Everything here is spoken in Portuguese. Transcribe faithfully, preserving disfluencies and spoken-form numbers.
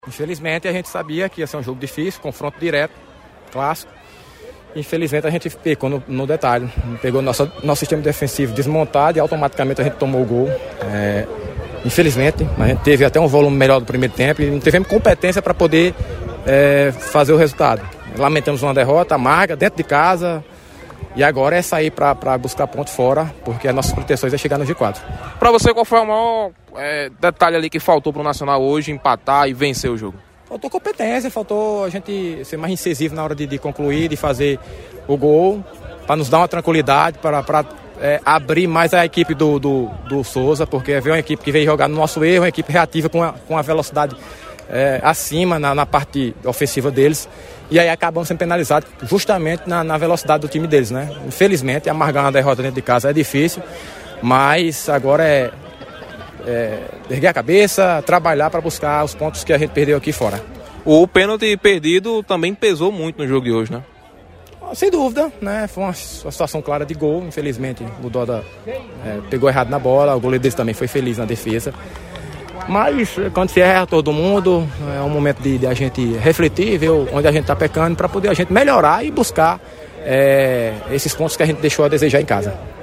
Infelizmente a gente sabia que ia ser um jogo difícil, confronto direto, clássico. Infelizmente a gente pecou no, no detalhe, pegou nosso, nosso sistema defensivo desmontado e automaticamente a gente tomou o gol. É, infelizmente, a gente teve até um volume melhor do primeiro tempo e não tivemos competência para poder é, fazer o resultado. Lamentamos uma derrota amarga dentro de casa e agora é sair para buscar ponto fora, porque as nossas proteções é chegar no G quatro. Para você, qual foi o maior é, detalhe ali que faltou para o Nacional hoje empatar e vencer o jogo? Faltou competência, faltou a gente ser mais incisivo na hora de, de concluir, de fazer o gol, para nos dar uma tranquilidade, para é, abrir mais a equipe do, do, do Souza, porque veio uma equipe que veio jogar no nosso erro, uma equipe reativa com a, com a velocidade é, acima na, na parte ofensiva deles, e aí acabam sendo penalizados justamente na, na velocidade do time deles, né? Infelizmente, amargar uma derrota dentro de casa é difícil, mas agora é... É, erguer a cabeça, trabalhar para buscar os pontos que a gente perdeu aqui fora. O pênalti perdido também pesou muito no jogo de hoje, né? Sem dúvida, né? Foi uma, uma situação clara de gol. Infelizmente o Doda é, pegou errado na bola, o goleiro deles também foi feliz na defesa. Mas quando se erra todo mundo, é um momento de, de a gente refletir, ver onde a gente está pecando, para poder a gente melhorar e buscar é, esses pontos que a gente deixou a desejar em casa.